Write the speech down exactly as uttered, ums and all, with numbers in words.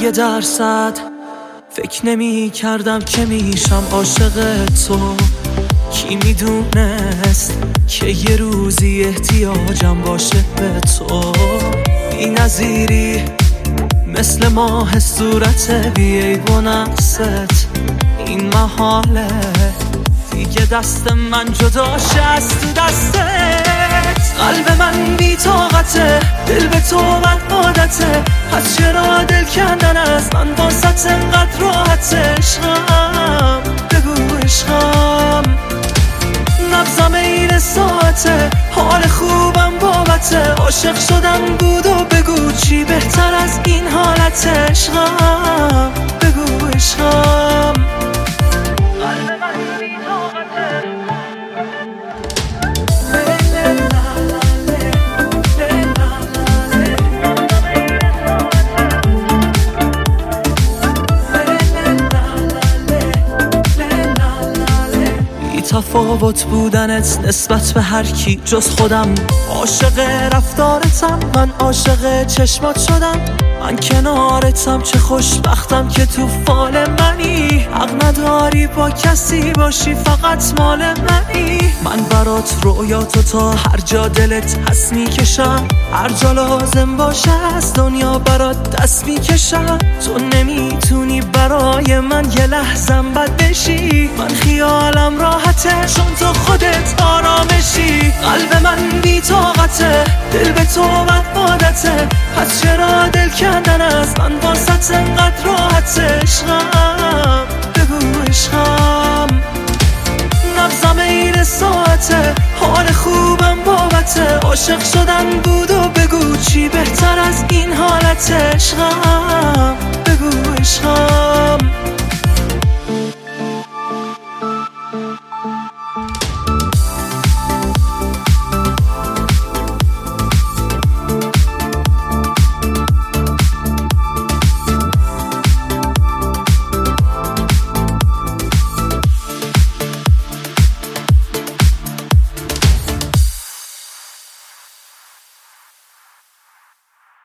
یه درصد فکر نمی کردم که میشم عاشق تو. کی میدونست که یه روزی احتیاجم باشه به تو. بی نظیری مثل ماه صورت بیعیب و نقصت. این محاله دیگه دست من جداشه از تو دستت. قلب من بی طاقته، دل به تو من عادته. پس چرا دل کندن از من واسه انقدر راحته؟ عشقم بگو عشقم، نبضم این ساعته، حال خوبم بابته. عاشق شدم بود و بگو چی بهتر از این حالته؟ عشقم بگو عشقم. قلب من بی طاقته. تفاوت بودنت نسبت به هر کی جز خودم. عاشق رفتارتم، من عاشق چشمات شدم. من کنارتم، چه خوشبختم که تو فال منی. حق نداری با کسی باشی، فقط مال منی. من برات رویاتو تا هر جا دلت هست میکشم. هر جا لازم باشه از دنیا برات دست میکشم. تو نمیتونی برای من یه لحظم بد بشی. من خیالم راحته چون تو خودت آرامشی. قلب من بی طاقته، دل به تو من عادته. پس چرا دل کندن از من واسه انقدر راحته؟ عشقم بگو عشقم، نبضم این ساعته، حال خوبم بابته. عاشق شدن بود و بگو چی بهتر از این حالته؟ عشقم بگو عشقم.